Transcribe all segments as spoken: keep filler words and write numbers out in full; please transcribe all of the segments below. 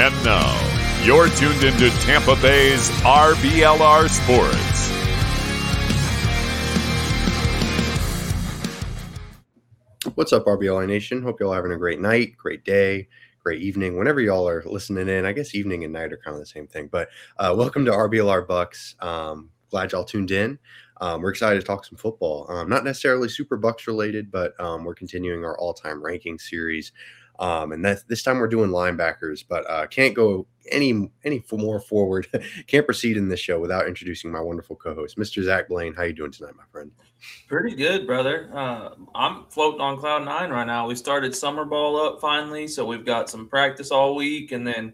And now, you're tuned into Tampa Bay's R B L R Sports. What's up, R B L R Nation? Hope y'all having a great night, great day, great evening, whenever y'all are listening in. I guess evening and night are kind of the same thing. But uh, welcome to R B L R Bucks. Um, glad y'all tuned in. Um, we're excited to talk some football. Um, not necessarily super Bucks related, but um, we're continuing our all-time ranking series. Um, and that, this time we're doing linebackers, but uh, can't go any any more forward. Can't proceed in this show without introducing my wonderful co-host, Mister Zach Blaine. How you doing tonight, my friend? Pretty good, brother. Uh, I'm floating on cloud nine right now. We started summer ball up finally, so we've got some practice all week, and then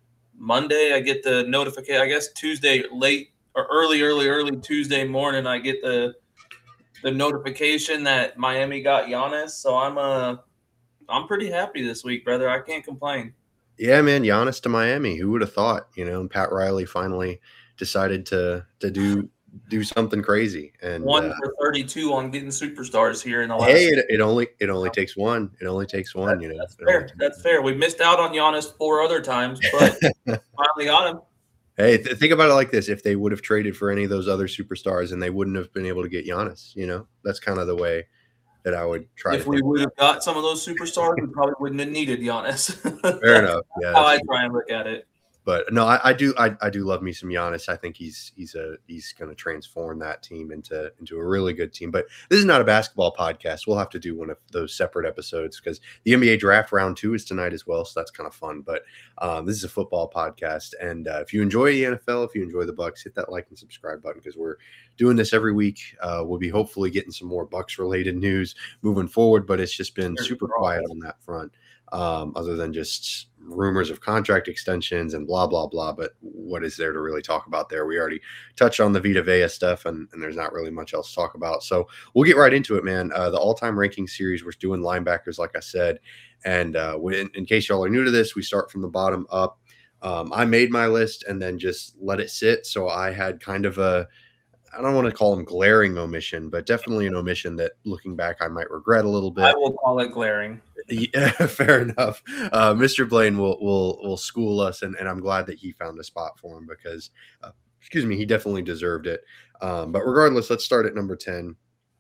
Monday I get the notification. I guess Tuesday late or early, early, early Tuesday morning I get the the notification that Miami got Giannis. So I'm uh I'm pretty happy this week, brother. I can't complain. Yeah, man, Giannis to Miami. Who would have thought? You know, and Pat Riley finally decided to to do do something crazy. And one uh, for thirty-two on getting superstars here in the last. Hey, it, it only it only takes one. It only takes one. That, you know, that's fair. That's fair. We missed out on Giannis four other times, but finally got him. Hey, th- think about it like this: if they would have traded for any of those other superstars, and they wouldn't have been able to get Giannis, you know, that's kind of the way that I would try. If to we think. would have got some of those superstars, we probably wouldn't have needed Giannis. Fair enough. Yeah, how I try and look at it. But no, I, I do. I, I do love me some Giannis. I think he's he's a he's going to transform that team into into a really good team. But this is not a basketball podcast. We'll have to do one of those separate episodes because the N B A draft round two is tonight as well. So that's kind of fun. But um, this is a football podcast, and uh, if you enjoy the N F L, if you enjoy the Bucks, hit that like and subscribe button because we're doing this every week. Uh, we'll be hopefully getting some more Bucks related news moving forward. But it's just been super quiet on that front. Um, other than just rumors of contract extensions and blah, blah, blah. But what is there to really talk about there? We already touched on the Vita Vea stuff, and, and there's not really much else to talk about. So we'll get right into it, man. Uh, the all-time ranking series, we're doing linebackers, like I said. And uh, in, in case y'all are new to this, we start from the bottom up. Um, I made my list and then just let it sit. So I had kind of a, I don't want to call them glaring omission, but definitely an omission that looking back, I might regret a little bit. I will call it glaring. Yeah, fair enough. Uh, Mister Blaine will will will school us, and, and I'm glad that he found a spot for him because, uh, excuse me, he definitely deserved it. Um, but regardless, let's start at number ten.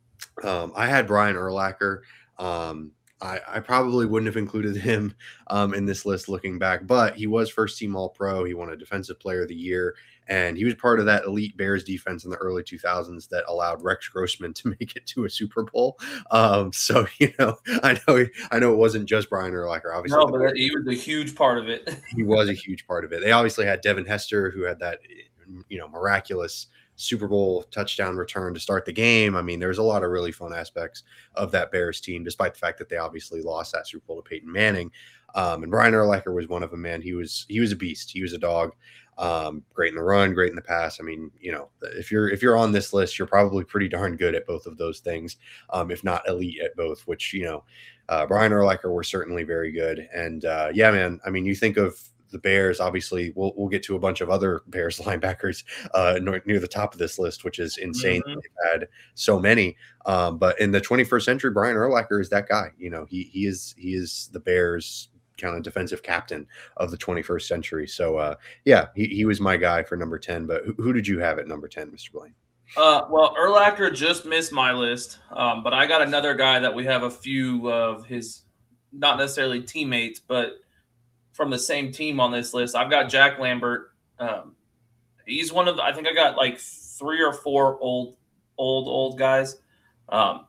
Um, I had Brian Urlacher. Um, I, I probably wouldn't have included him um, in this list looking back, but he was first team All Pro. He won a Defensive Player of the Year, and he was part of that elite Bears defense in the early two thousands that allowed Rex Grossman to make it to a Super Bowl. Um, so, you know, I know I know it wasn't just Brian Urlacher. Obviously, no, but he was a huge part of it. He was a huge part of it. They obviously had Devin Hester, who had that, you know, miraculous Super Bowl touchdown return to start the game. I mean, there's a lot of really fun aspects of that Bears team, despite the fact that they obviously lost that Super Bowl to Peyton Manning. Um, and Brian Urlacher was one of them, man. He was he was a beast. He was a dog. Um, great in the run, great in the pass. I mean, you know, if you're if you're on this list, you're probably pretty darn good at both of those things, um, if not elite at both. Which, you know, uh, Brian Urlacher were certainly very good. And uh, yeah, man. I mean, you think of the Bears, obviously we'll we'll get to a bunch of other Bears linebackers uh, near, near the top of this list, which is insane. Mm-hmm. They've had so many, um, but in the twenty-first century, Brian Urlacher is that guy. You know, he he is he is the Bears kind of defensive captain of the twenty-first century. So uh, yeah, he he was my guy for number ten. But who, who did you have at number ten, Mister Blaine? Uh, well, Urlacher just missed my list, um, but I got another guy that we have a few of his, not necessarily teammates, but from the same team on this list. I've got Jack Lambert. Um, he's one of the, I think I got like three or four old, old, old guys. Um,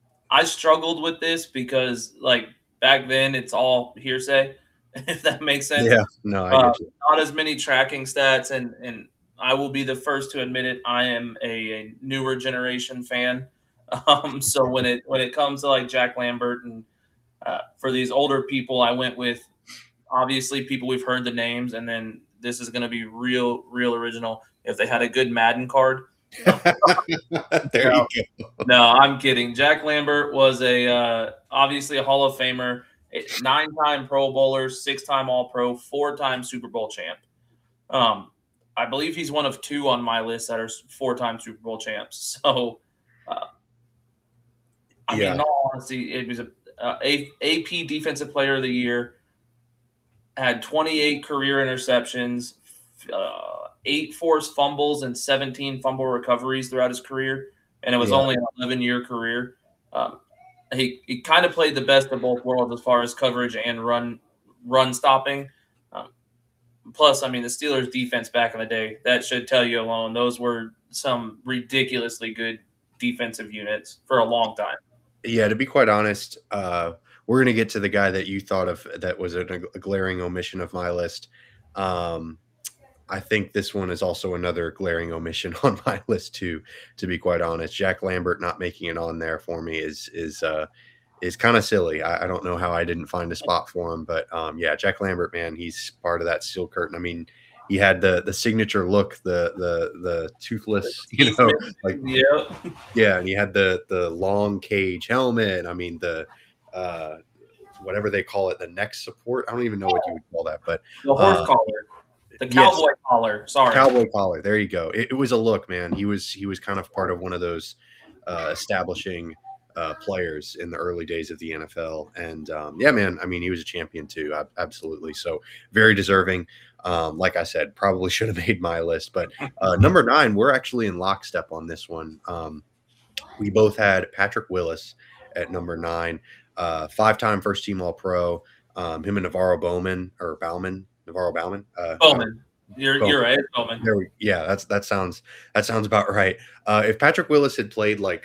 I struggled with this because like back then it's all hearsay, if that makes sense. Yeah, no, I uh, get you. Not as many tracking stats. And, and I will be the first to admit it. I am a, a newer generation fan. Um, so when it, when it comes to like Jack Lambert and uh, for these older people, I went with, obviously, people we've heard the names, and then this is going to be real, real original. If they had a good Madden card. There no, you go. No, I'm kidding. Jack Lambert was a uh, obviously a Hall of Famer, a nine-time Pro Bowler, six-time All-Pro, four-time Super Bowl champ. Um, I believe he's one of two on my list that are four-time Super Bowl champs. So, uh, I Yeah. mean, in all honesty, it was a, a AP Defensive Player of the Year. had twenty-eight career interceptions, uh, eight forced fumbles, and seventeen fumble recoveries throughout his career. And it was Yeah. only an eleven-year career. Um, he he kind of played the best of both worlds as far as coverage and run run stopping. Um, plus, I mean, the Steelers' defense back in the day, that should tell you alone. Those were some ridiculously good defensive units for a long time. Yeah, to be quite honest, uh, we're going to get to the guy that you thought of that was a, a glaring omission of my list. Um, I think this one is also another glaring omission on my list too, to be quite honest. Jack Lambert not making it on there for me is is uh, is kind of silly. I, I don't know how I didn't find a spot for him, but um, yeah, Jack Lambert, man, he's part of that steel curtain. I mean, he had the the signature look, the the the toothless, you know, like yeah, yeah, and he had the the long cage helmet. I mean, the uh, whatever they call it, the neck support. I don't even know what you would call that, but the horse uh, collar, the cowboy yes. collar. Sorry, Cowboy collar. There you go. It, it was a look, man. He was he was kind of part of one of those uh, establishing uh, players in the early days of the N F L, and um, yeah, man. I mean, he was a champion too. Ab- absolutely. So very deserving. Um, like I said, probably should have made my list, but uh, number nine, we're actually in lockstep on this one. Um, we both had Patrick Willis at number nine, uh, five-time first-team All-Pro. Um, him and Navarro Bowman or Bauman, Navarro Bauman. Uh, Bowman. You're Bowman. you're right, Bowman. There we, yeah, that's that sounds that sounds about right. Uh, if Patrick Willis had played like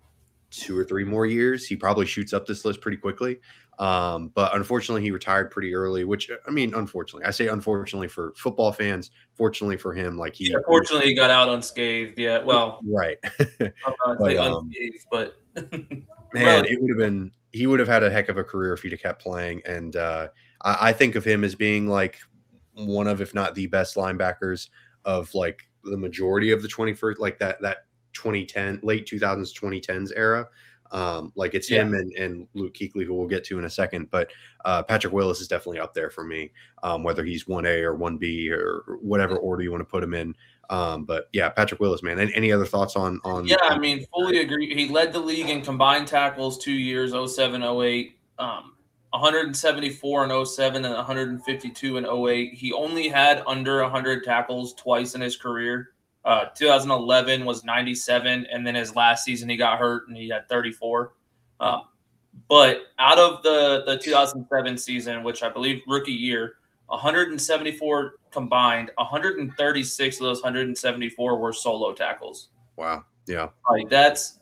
two or three more years, he probably shoots up this list pretty quickly. Um, but unfortunately, he retired pretty early. Which I mean, unfortunately, I say unfortunately for football fans. Fortunately for him, like he, yeah, fortunately, he got out unscathed. Yeah, well, right. I'm not But, saying um, unscathed, but Man, Really? it would have been he would have had a heck of a career if he'd have kept playing. And uh, I, I think of him as being like one of, if not the best linebackers of like the majority of the twenty-first, like that that twenty ten, late two thousands, twenty tens era. Um, like it's Yeah. him and, and Luke Kuechly, who we'll get to in a second. But uh, Patrick Willis is definitely up there for me, um, whether he's one A or one B or whatever order you want to put him in. Um, but yeah, Patrick Willis, man. Any, any other thoughts on on? Yeah, I on- mean, fully agree. He led the league in combined tackles two years, oh seven, oh eight, um, one seventy-four in oh seven and one fifty-two in oh eight. He only had under one hundred tackles twice in his career. Uh, two thousand eleven was ninety-seven, and then his last season he got hurt and he had thirty-four. Um, but out of the, the two thousand seven season, which I believe rookie year, one seventy-four combined, one thirty-six of those one seventy-four were solo tackles. Wow. Yeah. Like that's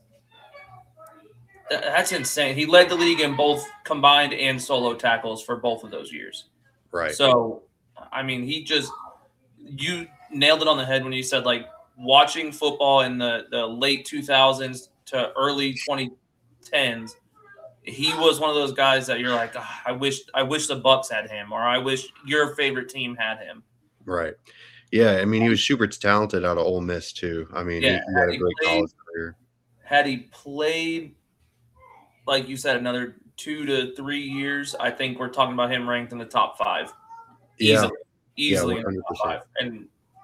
that- that's insane. He led the league in both combined and solo tackles for both of those years. Right. So, I mean, he just you nailed it on the head when you said like watching football in the the late two thousands to early twenty tens. He was one of those guys that you're like, "Ah, I wish I wish the Bucks had him, or I wish your favorite team had him. Right. Yeah. I mean, he was super talented out of Ole Miss too. I mean, Yeah, he, he had a he great played- college career. Had he played, like you said, another two to three years, I think we're talking about him ranked in the top five. Yeah. Easily, easily in the one hundred top percent. five. And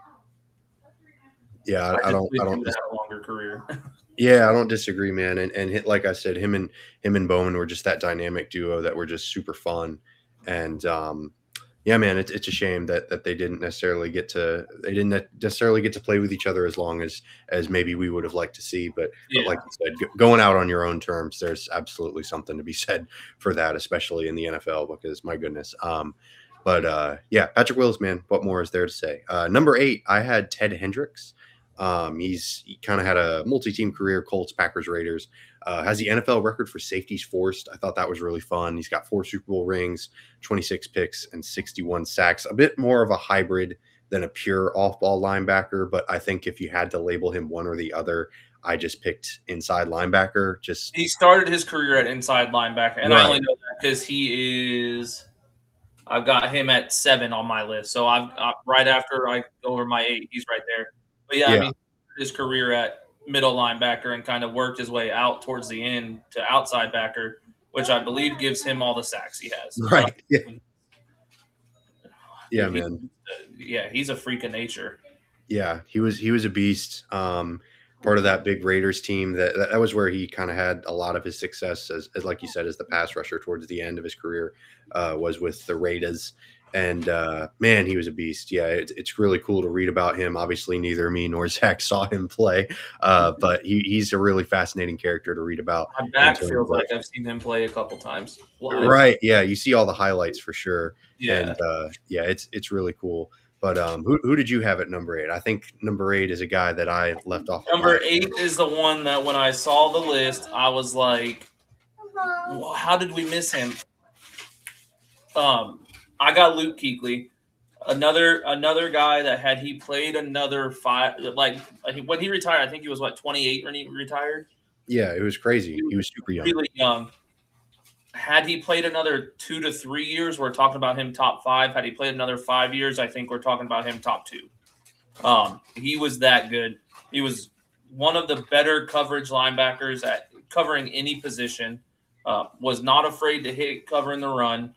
Yeah. I, I just don't. wish I he don't. would Dis- have a longer career. yeah, I don't disagree, man. And and hit, like I said, him and him and Bowman were just that dynamic duo that were just super fun. And um, yeah, man, it's it's a shame that that they didn't necessarily get to they didn't necessarily get to play with each other as long as as maybe we would have liked to see. But, Yeah. but like you said, g- going out on your own terms, there's absolutely something to be said for that, especially in the N F L, because my goodness. Um, but uh, yeah, Patrick Willis, man, what more is there to say? Uh, number eight, I had Ted Hendricks. Um, he's he kind of had a multi-team career, Colts, Packers, Raiders. Uh, has the N F L record for safeties forced. I thought that was really fun. He's got four Super Bowl rings, twenty-six picks, and sixty-one sacks. A bit more of a hybrid than a pure off-ball linebacker, but I think if you had to label him one or the other, I just picked inside linebacker. Just He started his career at inside linebacker, and I Right. only know that because he is. I've got him at seven on my list, so I've uh, right after I go over my eight, he's right there. But yeah, Yeah. I mean, his career at middle linebacker and kind of worked his way out towards the end to outside backer, which I believe gives him all the sacks he has. right. Yeah, yeah, He- man. Yeah, he's a freak of nature. Yeah, he was he was a beast. Um, part of that big Raiders team. That that was where he kind of had a lot of his success, as, as like you said, as the pass rusher towards the end of his career, uh, was with the Raiders. And uh, man, he was a beast. Yeah, it, it's really cool to read about him. Obviously, neither me nor Zach saw him play, uh, but he, he's a really fascinating character to read about. My back feels like I've seen him play a couple times. Live. Right? Yeah, you see all the highlights for sure. Yeah, and uh, yeah, it's it's really cool. But um, who who did you have at number eight? I think number eight is a guy that I left off. Number eight is the one that when I saw the list, I was like, well, how did we miss him? Um. I got Luke Kuechly, another another guy that had he played another five, like when he retired, I think he was what twenty-eight when he retired. Yeah, it was crazy. He was, he was super young, really young. Had he played another two to three years, we're talking about him top five. Had he played another five years, I think we're talking about him top two. Um, he was that good. He was one of the better coverage linebackers at covering any position. Uh, was not afraid to hit covering the run.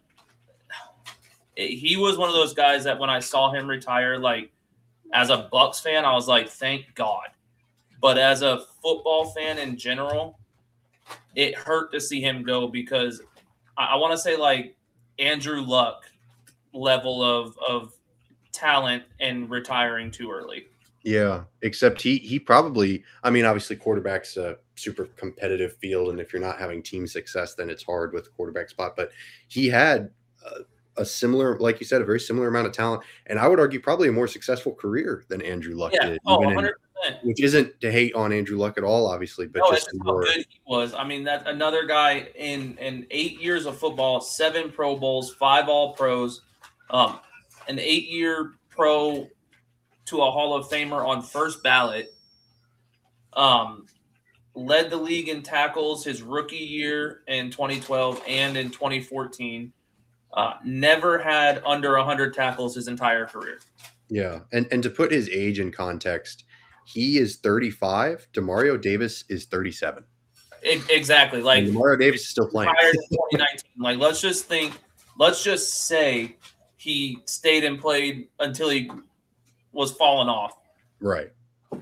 He was one of those guys that when I saw him retire, like as a Bucs fan, I was like, thank God. But as a football fan in general, it hurt to see him go because I, I want to say like Andrew Luck level of of talent and retiring too early. Yeah, except he he probably, I mean, obviously quarterback's a super competitive field, and if you're not having team success, then it's hard with the quarterback spot. But he had uh, a similar, like you said, a very similar amount of talent, and I would argue probably a more successful career than Andrew Luck yeah. did. Oh, one hundred percent. In, which isn't to hate on Andrew Luck at all, obviously, but no, just it's more, how good he was. I mean, that another guy in in eight years of football, seven Pro Bowls, five All Pros, um, an eight-year pro to a Hall of Famer on first ballot. Um, led the league in tackles his rookie year in twenty twelve and in twenty fourteen. Uh, never had under one hundred tackles his entire career. Yeah, and and to put his age in context, he is thirty-five. Demario Davis is thirty-seven. It, exactly. Like and Demario Davis is still playing. in twenty nineteen. Like let's just think. Let's just say he stayed and played until he was falling off. Right.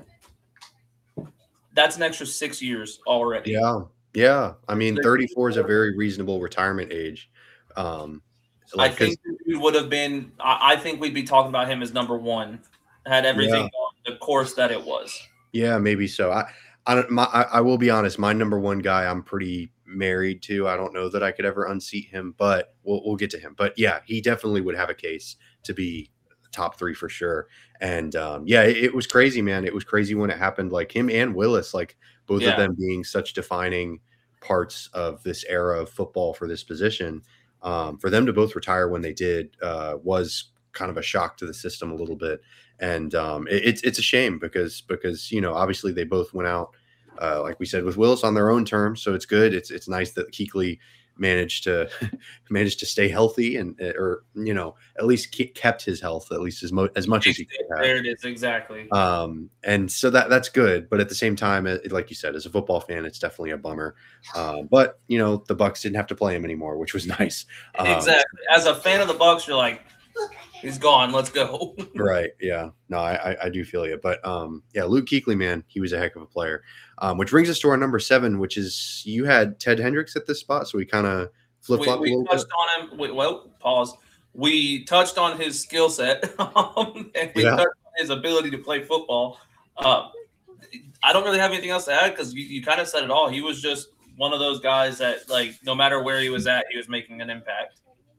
That's an extra six years already. Yeah, yeah. I mean, thirty-four is a very reasonable retirement age. Um, like, I think we would have been. I, I think we'd be talking about him as number one had everything yeah. on the course that it was. Yeah, maybe so. I, I don't. My, I, I will be honest. My number one guy, I'm pretty married to. I don't know that I could ever unseat him, but we'll we'll get to him. But yeah, he definitely would have a case to be top three for sure. And um, yeah, it, it was crazy, man. It was crazy when it happened. Like him and Willis, like both yeah. of them being such defining parts of this era of football for this position. Um, for them to both retire when they did uh, was kind of a shock to the system a little bit. And um, it, it's it's a shame because because you know obviously they both went out uh, like we said with Willis on their own terms, so it's good. It's it's nice that Kuechly managed to managed to stay healthy and or you know at least keep, kept his health at least as much as much as he could have. There it is, exactly. Um, and so that that's good, but at the same time, it, like you said, as a football fan, it's definitely a bummer. Um, but you know the Bucs didn't have to play him anymore, which was nice. Um, exactly. As a fan of the Bucs, you're like, he's gone. Let's go. Right. Yeah. No, I, I I do feel you. But um, yeah, Luke Kuechly, man, he was a heck of a player. Um, which brings us to our number seven, which is you had Ted Hendricks at this spot, so we kind of flip flop. We, we touched bit. on him. We, well, pause. We touched on his skill set, um, and we yeah. touched on his ability to play football. Uh, I don't really have anything else to add because you, you kind of said it all. He was just one of those guys that, like, no matter where he was at, he was making an impact.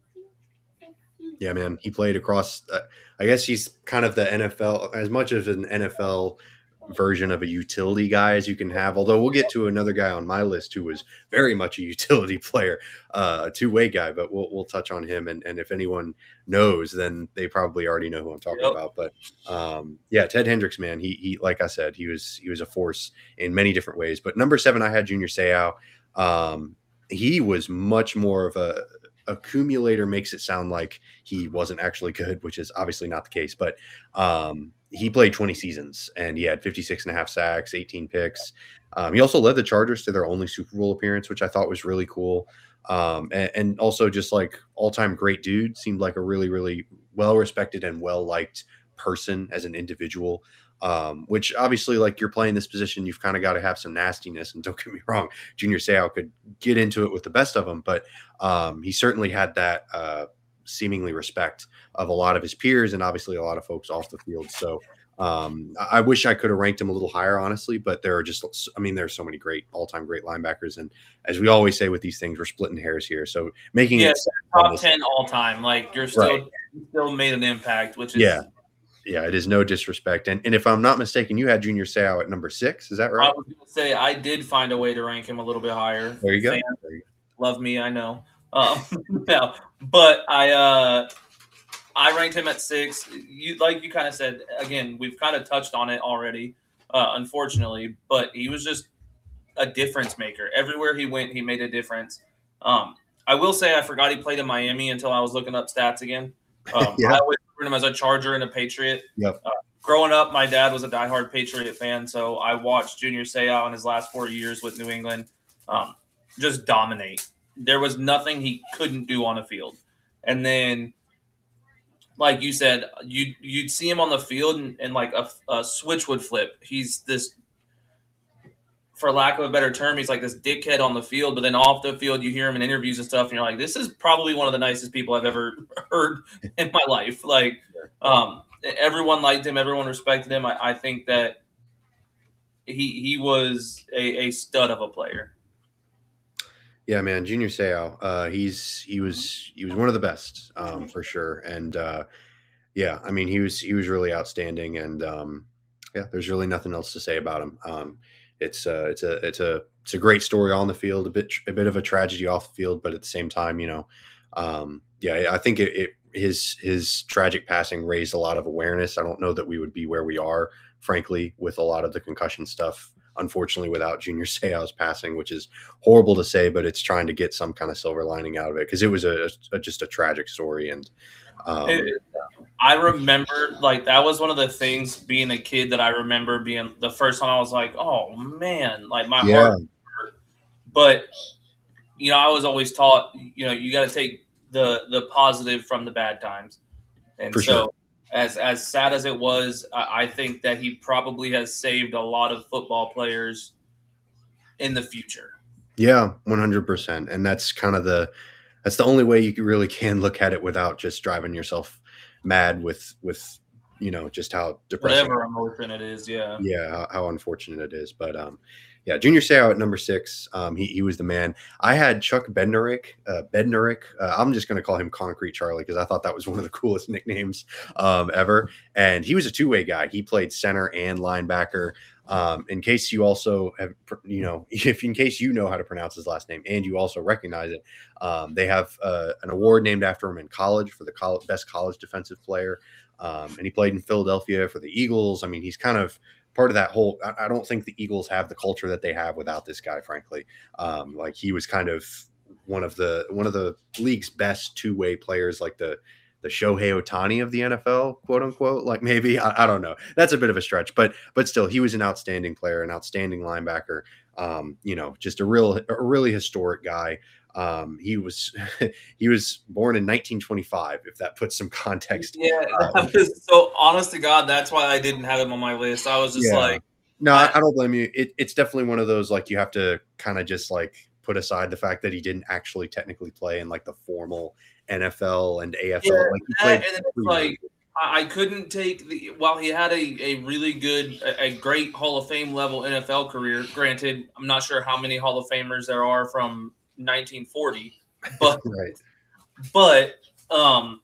Yeah, man, he played across. Uh, I guess he's kind of the N F L, as much of an N F L version of a utility guy as you can have. Although we'll get to another guy on my list who was very much a utility player, uh, a two-way guy. But we'll we'll touch on him. And and if anyone knows, then they probably already know who I'm talking yep. about. But um, yeah, Ted Hendricks, man, he he like I said, he was he was a force in many different ways. But number seven, I had Junior Seau. Um, he was much more of a accumulator, makes it sound like he wasn't actually good, which is obviously not the case. But um, he played twenty seasons and he had fifty-six and a half sacks, eighteen picks. Um, he also led the Chargers to their only Super Bowl appearance, which I thought was really cool. Um, and, and also just like all-time great dude, seemed like a really, really well-respected and well-liked person as an individual. Um, which obviously, like you're playing this position, you've kind of got to have some nastiness. And don't get me wrong, Junior Seau could get into it with the best of them, but um, he certainly had that uh, seemingly respect of a lot of his peers and obviously a lot of folks off the field. So um, I wish I could have ranked him a little higher, honestly, but there are just, I mean, there's so many great all-time great linebackers. And as we always say with these things, we're splitting hairs here. So making yeah, it top ten all time, like you're still, right. you still made an impact, which is, yeah. Yeah, it is no disrespect. And and if I'm not mistaken, you had Junior Seau at number six. Is that right? I was going to say I did find a way to rank him a little bit higher. There you go. Fans There you go. love me, I know. Um, no, but I uh, I ranked him at six. You like you kind of said again. We've kind of touched on it already, uh, unfortunately. But he was just a difference maker. Everywhere he went, he made a difference. Um, I will say I forgot he played in Miami until I was looking up stats again. Um, Yeah. I always remember him as a Charger and a Patriot. Yep. Uh, growing up, my dad was a diehard Patriot fan, so I watched Junior Seau in his last four years with New England um, just dominate. There was nothing he couldn't do on the field. And then, like you said, you'd, you'd see him on the field and, and like a, a switch would flip. He's this, for lack of a better term, he's like this dickhead on the field, but then off the field, you hear him in interviews and stuff, and you're like, this is probably one of the nicest people I've ever heard in my life. Like, um, everyone liked him. Everyone respected him. I, I think that he he was a, a stud of a player. Yeah, man, Junior Seau. Uh, he's he was he was one of the best um, for sure. And uh, yeah, I mean, he was he was really outstanding. And um, yeah, there's really nothing else to say about him. Um, it's uh, it's a it's a it's a great story on the field, a bit a bit of a tragedy off the field, but at the same time, you know, um, yeah, I think it, it his his tragic passing raised a lot of awareness. I don't know that we would be where we are, frankly, with a lot of the concussion stuff, unfortunately, without Junior Seau's passing, which is horrible to say, but it's trying to get some kind of silver lining out of it because it was a, a just a tragic story. And um, It, I remember, like, that was one of the things being a kid that I remember being the first time I was like, oh, man, like my Yeah. heart hurt. But, you know, I was always taught, you know, you got to take the the positive from the bad times. And For so sure. as as sad as it was, I, I think that he probably has saved a lot of football players in the future. Yeah, one hundred percent. And that's kind of the that's the only way you really can look at it without just driving yourself mad with with you know just how depressing. Whatever emotion it is, yeah. Yeah, how, how unfortunate it is. But um, yeah, Junior Seau at number six. Um, he he was the man. I had Chuck Bednarik. Uh, Bednarik. Uh, I'm just going to call him Concrete Charlie because I thought that was one of the coolest nicknames um, ever. And he was a two way guy. He played center and linebacker. Um, in case you also have, you know, if in case you know how to pronounce his last name and you also recognize it, um, they have uh, an award named after him in college for the college, best college defensive player. Um, and he played in Philadelphia for the Eagles. I mean, he's kind of part of that whole. I, I don't think the Eagles have the culture that they have without this guy, frankly. Um, like he was kind of one of the one of the league's best two way players, like the the Shohei Ohtani of the N F L, quote unquote. Like maybe I, I don't know. That's a bit of a stretch, but but still, he was an outstanding player, an outstanding linebacker. Um, you know, just a real a really historic guy. Um, he was he was born in nineteen twenty-five, if that puts some context. Yeah, Um, so honest to God, that's why I didn't have him on my list. I was just Yeah. like, No, I, I don't blame you. It, it's definitely one of those like you have to kind of just like put aside the fact that he didn't actually technically play in like the formal N F L and A F L. yeah, Like he that, played and then it's pre- like I I couldn't take the while he had a, a really good, a, a great Hall of Fame level N F L career. Granted, I'm not sure how many Hall of Famers there are from nineteen forty, but right. but um,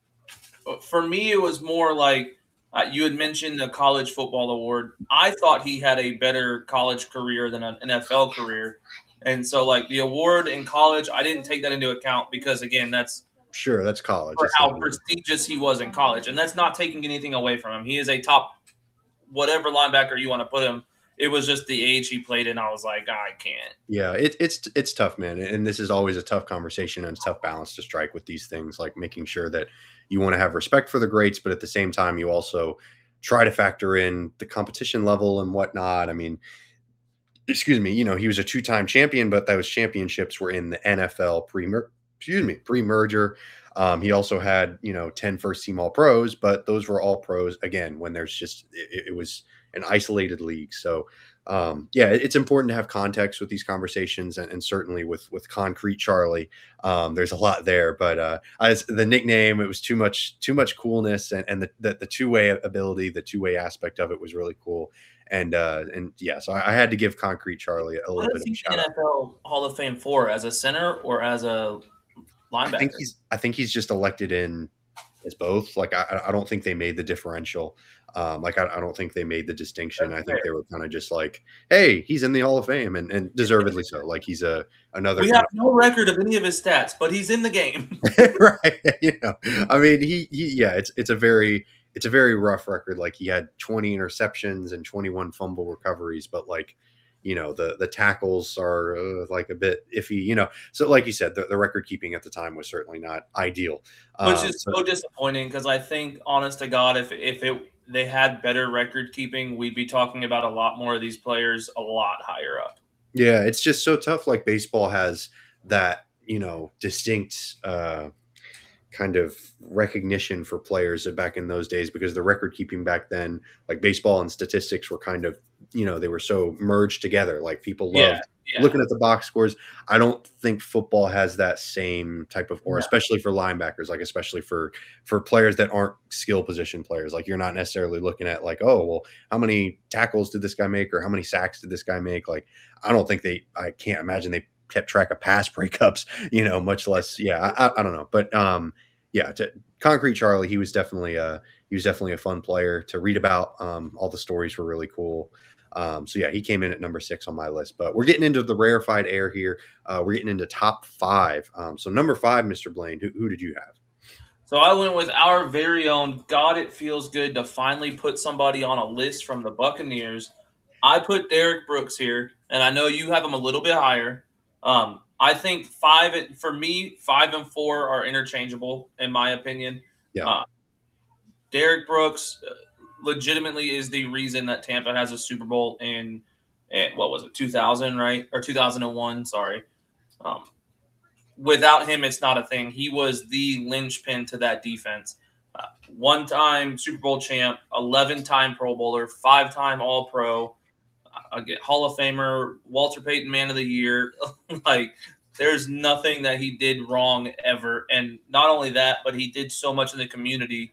for me, it was more like uh, you had mentioned the college football award. I thought he had a better college career than an N F L career. And so, like, the award in college, I didn't take that into account because, again, that's Sure, that's college. for It's how not- prestigious he was in college. And that's not taking anything away from him. He is a top whatever linebacker you want to put him. It was just the age he played in. I was like, I can't. Yeah, it, it's it's tough, man. And this is always a tough conversation and a tough balance to strike with these things, like making sure that you want to have respect for the greats, but at the same time, you also try to factor in the competition level and whatnot. I mean, excuse me, you know, he was a two-time champion, but those championships were in the N F L pre excuse me, pre-merger. Um, he also had, you know, ten first team all pros, but those were all pros again, when there's just, it, it was an isolated league. So um, yeah, it's important to have context with these conversations, and, and certainly with, with Concrete Charlie, um, there's a lot there, but uh, as the nickname, it was too much, too much coolness, and, and the, the, the two-way ability, the two-way aspect of it was really cool. And, uh, and yeah, so I, I had to give Concrete Charlie a little What bit is of he a shout N out. F L Hall of Fame for? As a center or as a linebacker? I think he's, I think he's just elected in as both. Like, I, I don't think they made the differential. Um, like, I, I don't think they made the distinction. That's I think fair. they were kind of just like, hey, he's in the Hall of Fame, and, and deservedly so. Like, he's a another. We have no record of any of his stats, but he's in the game. Right. You know, I mean, he, he, yeah, it's, it's a very, it's a very rough record. Like, he had twenty interceptions and twenty-one fumble recoveries, but like, you know, the, the tackles are uh, like a bit iffy, you know? So like you said, the, the record keeping at the time was certainly not ideal. Which Um, is so disappointing, because I think, honest to God, if if it they had better record keeping, we'd be talking about a lot more of these players a lot higher up. Yeah, it's just so tough. Like, baseball has that, you know, distinct uh, kind of recognition for players back in those days, because the record keeping back then, like baseball and statistics were kind of, you know, they were so merged together. Like, people loved Yeah, yeah. looking at the box scores. I don't think football has that same type of, or No. especially for linebackers, like especially for for players that aren't skill position players. Like, you're not necessarily looking at like, oh, well, how many tackles did this guy make, or how many sacks did this guy make? Like, I don't think they, I can't imagine they kept track of pass breakups, you know, much less. Yeah, I, I don't know, but um, yeah, to, Concrete Charlie, he was definitely a he was definitely a fun player to read about. Um, all the stories were really cool. Um, so yeah, he came in at number six on my list. But we're getting into the rarefied air here. Uh, we're getting into top five. Um, so number five, Mister Blaine, who, who did you have? So I went with our very own. God, it feels good to finally put somebody on a list from the Buccaneers. I put Derek Brooks here, and I know you have him a little bit higher. Um, I think five for me, five and four are interchangeable in my opinion. Yeah. Uh, Derek Brooks uh, legitimately is the reason that Tampa has a Super Bowl in, in what was it, two thousand, right? Or two thousand one, sorry. Um, without him, it's not a thing. He was the linchpin to that defense. Uh, one-time Super Bowl champ, eleven-time Pro Bowler, five-time All-Pro, uh, Hall of Famer, Walter Payton Man of the Year. Like, there's nothing that he did wrong ever. And not only that, but he did so much in the community.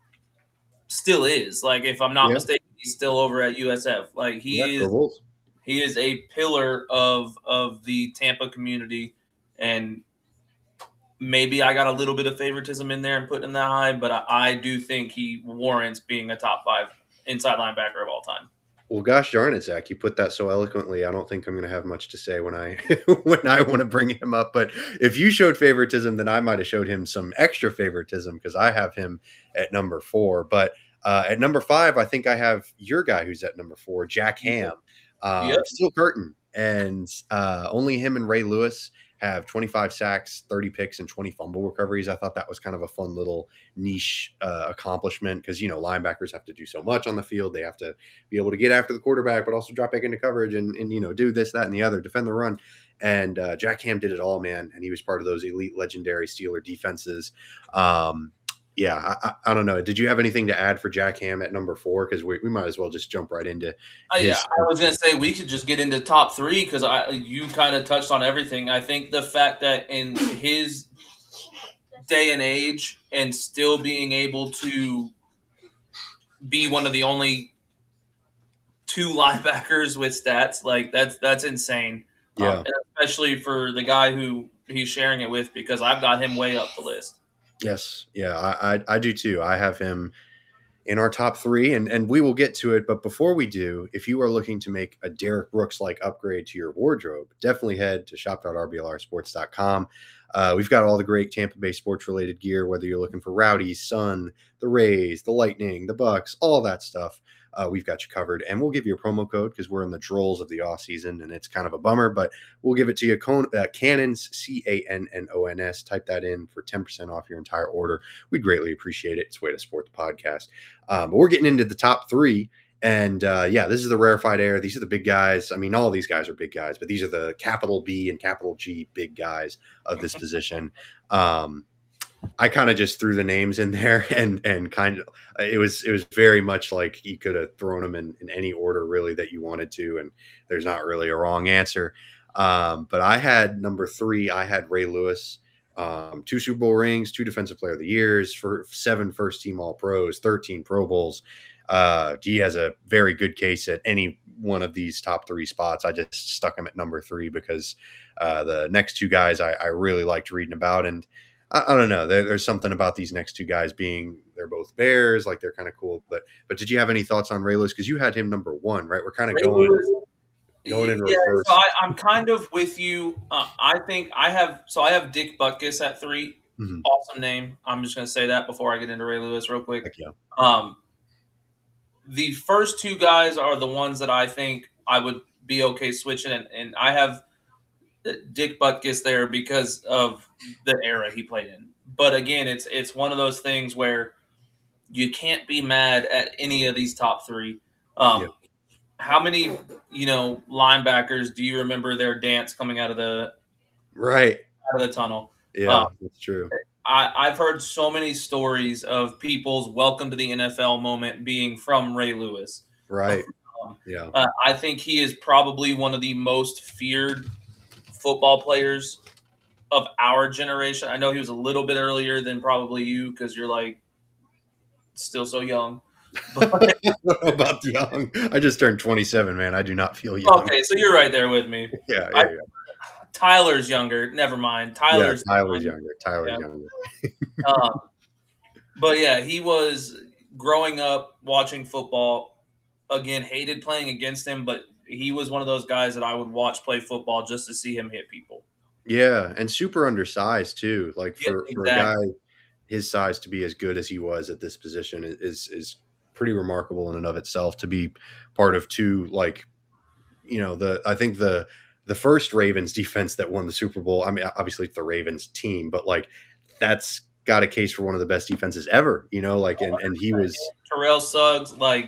Still is. Like, if I'm not Yeah. mistaken, he's still over at U S F. Like, he Yeah, is the Wolves. he is a pillar of of the Tampa community. And maybe I got a little bit of favoritism in there and putting him that high, but I, I do think he warrants being a top five inside linebacker of all time. Well, gosh darn it, Zach, you put that so eloquently. I don't think I'm going to have much to say when I when I want to bring him up. But if you showed favoritism, then I might have showed him some extra favoritism, because I have him at number four. But uh, at number five, I think I have your guy who's at number four, Jack Ham, um, Yep. Steel Curtain, and uh, only him and Ray Lewis have twenty-five sacks, thirty picks, and twenty fumble recoveries. I thought that was kind of a fun little niche uh, accomplishment, because, you know, linebackers have to do so much on the field. They have to be able to get after the quarterback, but also drop back into coverage and, and you know, do this, that, and the other, defend the run. And uh, Jack Ham did it all, man. And he was part of those elite, legendary Steeler defenses. Um, yeah, I, I, I don't know. Did you have anything to add for Jack Ham at number four? Because we, we might as well just jump right into Uh, yeah, his- I was gonna say we could just get into top three, because I you kind of touched on everything. I think the fact that in his day and age, and still being able to be one of the only two linebackers with stats, like that's that's insane. Yeah. Um, and especially for the guy who he's sharing it with, because I've got him way up the list. Yes. Yeah, I, I I do too. I have him in our top three, and, and we will get to it. But before we do, if you are looking to make a Derek Brooks-like upgrade to your wardrobe, definitely head to shop dot r b l r sports dot com. Uh, we've got all the great Tampa Bay sports-related gear, whether you're looking for Rowdy, Sun, the Rays, the Lightning, the Bucks, all that stuff. Uh, we've got you covered, and we'll give you a promo code because we're in the drolls of the off season, and it's kind of a bummer, but we'll give it to you. Con- uh, Cannons, C A N N O N S. Type that in for ten percent off your entire order. We'd greatly appreciate it. It's a way to support the podcast. Um, but we're getting into the top three, and uh, yeah, this is the rarefied air. These are the big guys. I mean, all of these guys are big guys, but these are the capital B and capital G big guys of this position. Um, I kind of just threw the names in there, and and kind of it was it was very much like you could have thrown them in, in any order really that you wanted to, and there's not really a wrong answer. Um, but I had number three. I had Ray Lewis, um, two Super Bowl rings, two Defensive Player of the Years, for seven first team All Pros, thirteen Pro Bowls. Uh, he has a very good case at any one of these top three spots. I just stuck him at number three because uh, the next two guys I, I really liked reading about, and I, I don't know. There, there's something about these next two guys being they're both Bears, like they're kind of cool. But but did you have any thoughts on Ray Lewis? Because you had him number one, right? We're kind of going Lewis, going in yeah, reverse. So I, I'm kind of with you. Uh, I think I have so I have Dick Butkus at three. Mm-hmm. Awesome name. I'm just going to say that before I get into Ray Lewis real quick. Heck yeah. Um, the first two guys are the ones that I think I would be okay switching, and, and I have Dick Butkus there because of the era he played in. But again, it's it's one of those things where you can't be mad at any of these top three. Um, yeah. How many, you know, linebackers do you remember their dance coming out of the right out of the tunnel? Yeah, um, that's true. I, I've heard so many stories of people's welcome to the N F L moment being from Ray Lewis. Right. Um, yeah. Uh, I think he is probably one of the most feared football players of our generation. I know he was a little bit earlier than probably you because you're like still so young. But about young, I just turned twenty-seven, man. I do not feel young. Okay, so you're right there with me. yeah, yeah, I, yeah. Tyler's younger. Never mind. Tyler's yeah, Tyler's younger. Tyler's yeah. younger. um, but yeah, he was growing up watching football. Again, hated playing against him, but he was one of those guys that I would watch play football just to see him hit people. Yeah, and super undersized too. Like for, yeah, exactly. for a guy his size to be as good as he was at this position is is pretty remarkable in and of itself. To be part of two, like, you know, the I think the the first Ravens defense that won the Super Bowl. I mean, obviously it's the Ravens team, but like that's got a case for one of the best defenses ever. You know, like and and he was Terrell Suggs, like.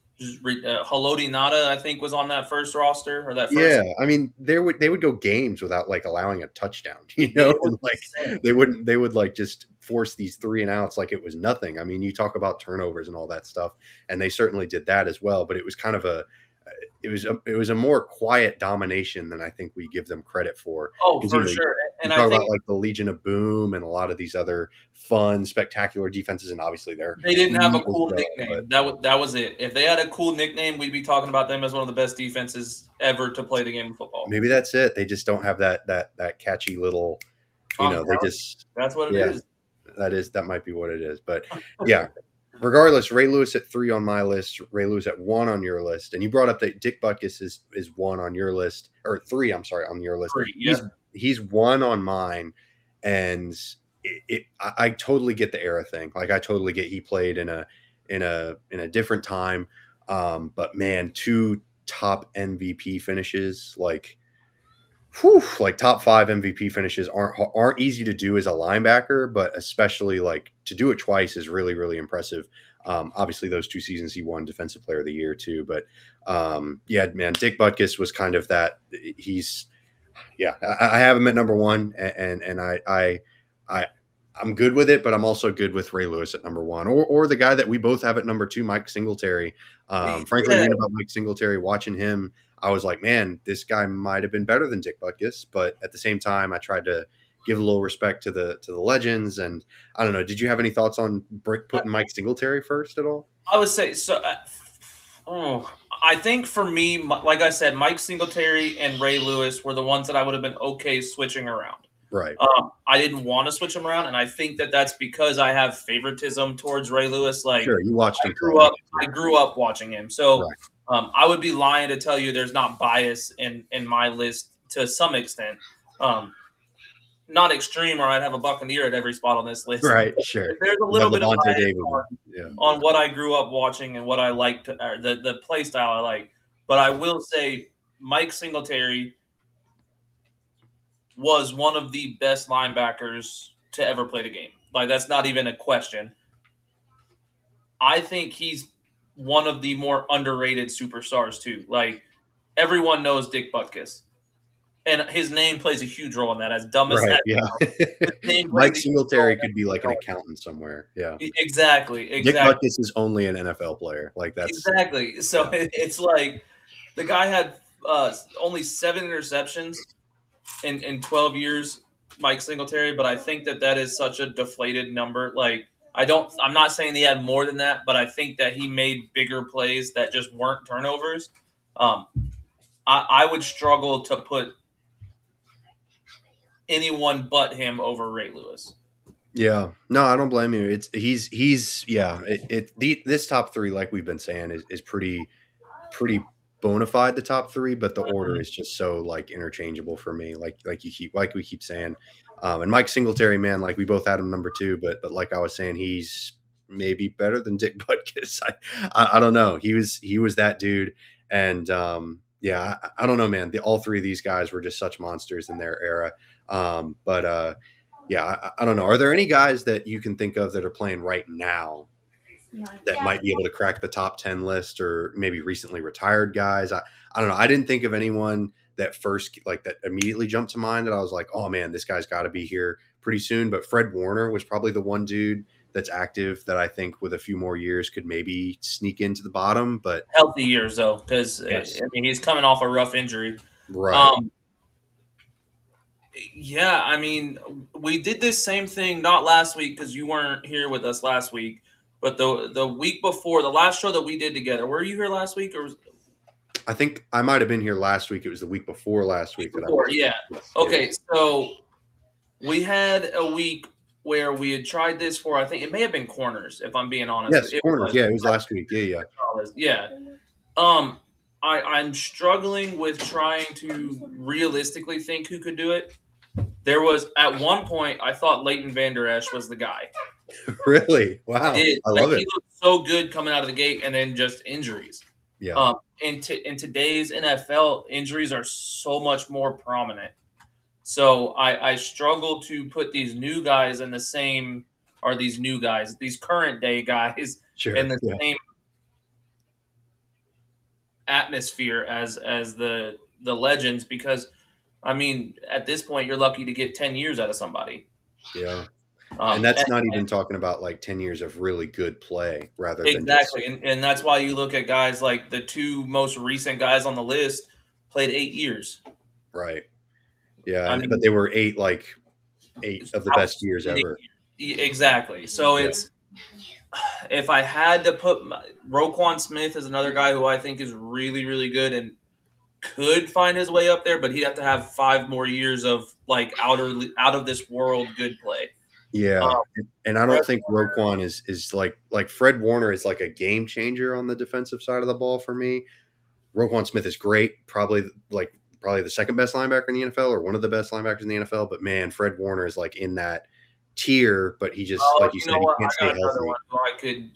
Uh, Haloti Ngata, I think, was on that first roster or that. First yeah, I mean, they would they would go games without like allowing a touchdown. You know, and, like they wouldn't they would like just force these three and outs like it was nothing. I mean, you talk about turnovers and all that stuff, and they certainly did that as well. But it was kind of a it was a, it was a more quiet domination than I think we give them credit for. Oh, for you know, sure. And you I talk think about like the Legion of Boom and a lot of these other fun, spectacular defenses, and obviously they're they didn't have a cool well, nickname. but, that was that was it. If they had a cool nickname, we'd be talking about them as one of the best defenses ever to play the game of football. Maybe that's it. They just don't have that that that catchy little, you um, know, they just that's what it yeah, is. That is that might be what it is. But yeah. Regardless, Ray Lewis at three on my list, Ray Lewis at one on your list, and you brought up that Dick Butkus is is one on your list, or three. I'm sorry, on your list. Three, yeah. He's he's one on mine, and it, it I, I totally get the era thing. Like I totally get he played in a in a in a different time, um, but man, two top M V P finishes, like. Whew, like top five M V P finishes aren't aren't easy to do as a linebacker, but especially like to do it twice is really, really impressive. Um, obviously, those two seasons he won Defensive Player of the Year too. But um, yeah, man, Dick Butkus was kind of that. He's yeah, I, I have him at number one, and and I I I I'm good with it, but I'm also good with Ray Lewis at number one, or or the guy that we both have at number two, Mike Singletary. Um, frankly, yeah. reading about Mike Singletary, watching him. I was like, man, this guy might have been better than Dick Butkus, but at the same time, I tried to give a little respect to the to the legends. And I don't know, did you have any thoughts on putting Mike Singletary first at all? I would say so. Uh, oh, I think for me, like I said, Mike Singletary and Ray Lewis were the ones that I would have been okay switching around. Right. Um, I didn't want to switch him around, and I think that that's because I have favoritism towards Ray Lewis. Like, sure, you watched I him. Grew up, I grew up watching him, so. Right. Um, I would be lying to tell you there's not bias in, in my list to some extent. Um, not extreme, or I'd have a Buccaneer at every spot on this list. Right, sure. There's a little bit of bias David. on, yeah. on what I grew up watching and what I liked, or the, the play style I like. But I will say Mike Singletary was one of the best linebackers to ever play the game. Like, that's not even a question. I think he's one of the more underrated superstars too. Like everyone knows Dick Butkus. and his name plays a huge role in that. As dumb as Right, that yeah. sounds, Mike Singletary could be like an accountant somewhere. Yeah. Exactly. Dick Exactly. Butkus is only an N F L player. Like that's exactly. So yeah. it, it's like the guy had uh, only seven interceptions in in twelve years, Mike Singletary. But I think that that is such a deflated number. Like I don't. I'm not saying he had more than that, but I think that he made bigger plays that just weren't turnovers. Um, I, I would struggle to put anyone but him over Ray Lewis. Yeah, no, I don't blame you. It's he's he's yeah. It, it the, this top three, like we've been saying, is, is pretty pretty bona fide. The top three, but the order is just so like interchangeable for me. Like like you keep like we keep saying, um, and Mike Singletary, man, like we both had him number two, but but like I was saying, he's maybe better than Dick Butkus. I, I I don't know. He was he was that dude, and um, yeah, I, I don't know, man. The all three of these guys were just such monsters in their era. Um, but uh, yeah, I, I don't know. Are there any guys that you can think of that are playing right now that might be able to crack the top ten list, or maybe recently retired guys? I, I don't know. I didn't think of anyone that first, like that immediately jumped to mind that I was like, oh man, this guy's got to be here pretty soon. But Fred Warner was probably the one dude that's active that I think with a few more years could maybe sneak into the bottom. But healthy years though, because yes. I mean he's coming off a rough injury. Right. Um, yeah, I mean we did this same thing not last week because you weren't here with us last week, but the the week before, the last show that we did together. Were you here last week or? Was, I think I might have been here last week. It was the week before last week. week before, that I was, yeah. Okay, so we had a week where we had tried this for, I think it may have been corners, if I'm being honest. Yes, it corners. Was, yeah, it was last week. Yeah, yeah. Yeah. Um, I, I'm struggling with trying to realistically think who could do it. There was, at one point, I thought Leighton Vander Esch was the guy. Really? Wow. It, I love like, it. He looked so good coming out of the gate, and then just injuries. Yeah. Um, in, t- in today's N F L, injuries are so much more prominent. So I, I struggle to put these new guys in the same, or these new guys, these current day guys sure. in the yeah. same atmosphere as as the the legends, because I mean at this point you're lucky to get ten years out of somebody. Yeah. Um, and that's and, not even and, talking about like ten years of really good play rather exactly. than exactly. And, and that's why you look at guys like the two most recent guys on the list played eight years. Right. Yeah. I mean, but they were eight, like eight of the best years ever. Exactly. So yeah. it's, if I had to put my, Roquan Smith is another guy who I think is really, really good and could find his way up there, but he'd have to have five more years of like outer out of this world good play. Yeah, um, and I don't Fred think Roquan is is like like Fred Warner is like a game changer on the defensive side of the ball for me. Roquan Smith is great, probably like probably the second best linebacker in the N F L or one of the best linebackers in the N F L. But man, Fred Warner is like in that tier, but he just oh, like you, you said, know he what? can't I stay got another healthy. one who I could,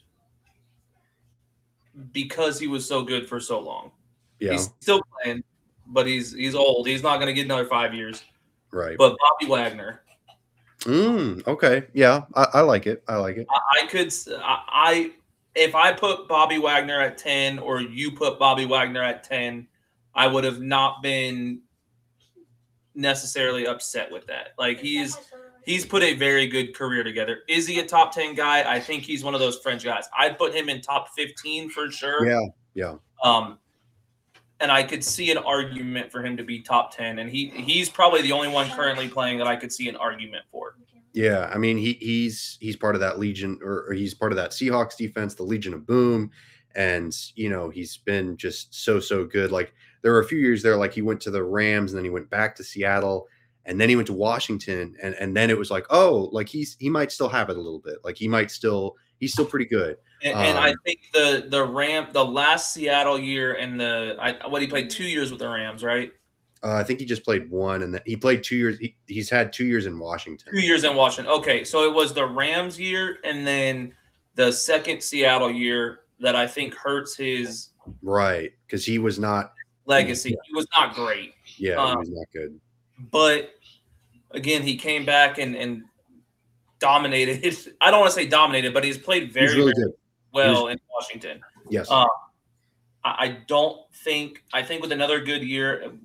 because he was so good for so long. Yeah, he's still playing, but he's he's old. He's not going to get another five years. Right. But Bobby Wagner. Mm, okay. Yeah, I, I like it. I like it. I, I could. I, I if I put Bobby Wagner at ten, or you put Bobby Wagner at ten, I would have not been necessarily upset with that. Like he's he's put a very good career together. Is he a top ten guy? I think he's one of those French guys. I'd put him in top fifteen for sure. Yeah, yeah. Um, and I could see an argument for him to be top ten, and he he's probably the only one currently playing that I could see an argument for. Yeah, I mean he he's he's part of that Legion, or, or he's part of that Seahawks defense, the Legion of Boom, and you know he's been just so so good. Like there were a few years there, like he went to the Rams and then he went back to Seattle and then he went to Washington, and and then it was like, oh, like he's he might still have it a little bit, like he might still he's still pretty good. And, um, and I think the the Ram the last Seattle year and the I, what he played two years with the Rams, right? Uh, I think he just played one, and then he played two years. He, he's had two years in Washington. Two years in Washington. Okay, so it was the Rams year, and then the second Seattle year that I think hurts his right, because he was not legacy. Yeah. He was not great. Yeah, um, he was not good. But again, he came back and and dominated. His, I don't want to say dominated, but he's played very, he's really very good. well was, in Washington. Yes. Um, I, I don't think. I think with another good year.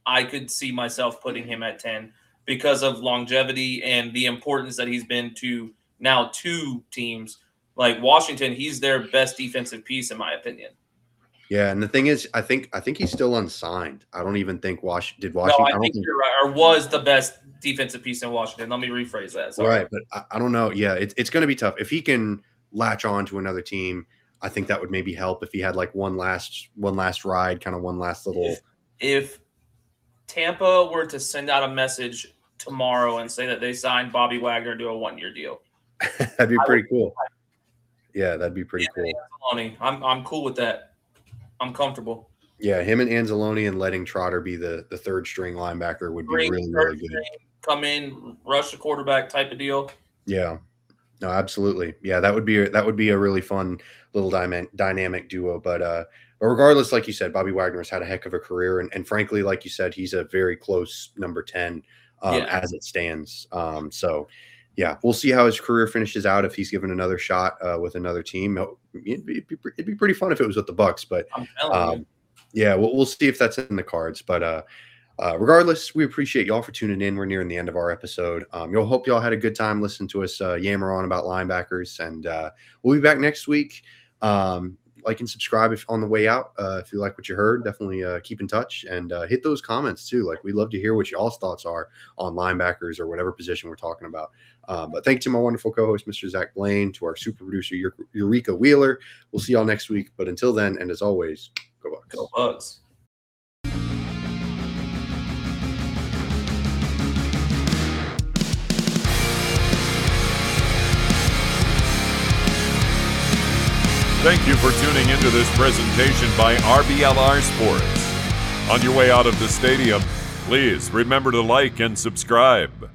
I could see myself putting him at ten because of longevity and the importance that he's been to now two teams. Like Washington, he's their best defensive piece, in my opinion. Yeah, and the thing is, I think I think he's still unsigned. I don't even think Wash did Washington. No, I, I think think, you're right. Or was the best defensive piece in Washington. Let me rephrase that. Sorry. Right, but I, I don't know. Yeah, it's it's going to be tough if he can latch on to another team. I think that would maybe help if he had like one last one last ride, kind of one last little. If, if Tampa were to send out a message tomorrow and say that they signed Bobby Wagner to a one-year deal, that'd be pretty cool. Yeah, that'd be pretty cool. Anzalone, I'm I'm cool with that. I'm comfortable. Yeah, him and Anzalone and letting Trotter be the, the third string linebacker would be Bring really, really good. String, come in, rush the quarterback type of deal. Yeah, no, absolutely. Yeah, that would be a, that would be a really fun little dyma- dynamic duo. But uh, but regardless, like you said, Bobby Wagner's had a heck of a career, and, and frankly, like you said, he's a very close number ten um, Yeah. as it stands. Um, so. Yeah, we'll see how his career finishes out if he's given another shot uh, with another team. It'd be, it'd be pretty fun if it was with the Bucks, but I'm telling um, you. yeah, we'll, we'll see if that's in the cards. But uh, uh, regardless, we appreciate y'all for tuning in. We're nearing the end of our episode. Um, you'll hope y'all had a good time listening to us uh, yammer on about linebackers, and uh, we'll be back next week. Um, like and subscribe if on the way out. Uh, if you like what you heard, definitely uh, keep in touch and uh, hit those comments too. Like, we love to hear what y'all's thoughts are on linebackers or whatever position we're talking about. Um, but thank you to my wonderful co-host, Mister Zach Blaine, to our super producer, Eureka Wheeler. We'll see y'all next week. But until then, and as always, go Bucks. Go Bucks. Thank you for tuning into this presentation by R B L R Sports. On your way out of the stadium, please remember to like and subscribe.